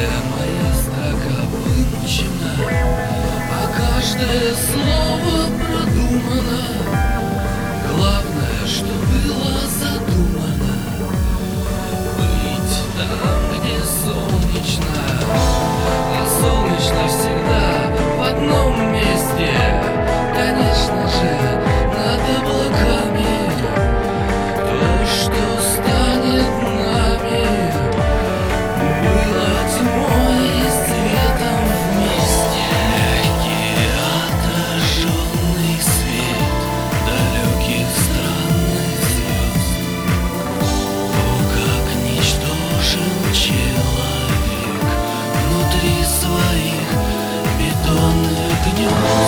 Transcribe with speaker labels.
Speaker 1: моя строка вымучена, а каждое слово продумано. Главное, что было задумано, быть там, где солнечно. И солнечно всегда в одном месте, конечно же, над облаками. То, что станет нами, было тьмой и светом вместе. Легкий отраженный свет далеких странных звезд. О, как ничтожен человек внутри своих бетонных гнезд.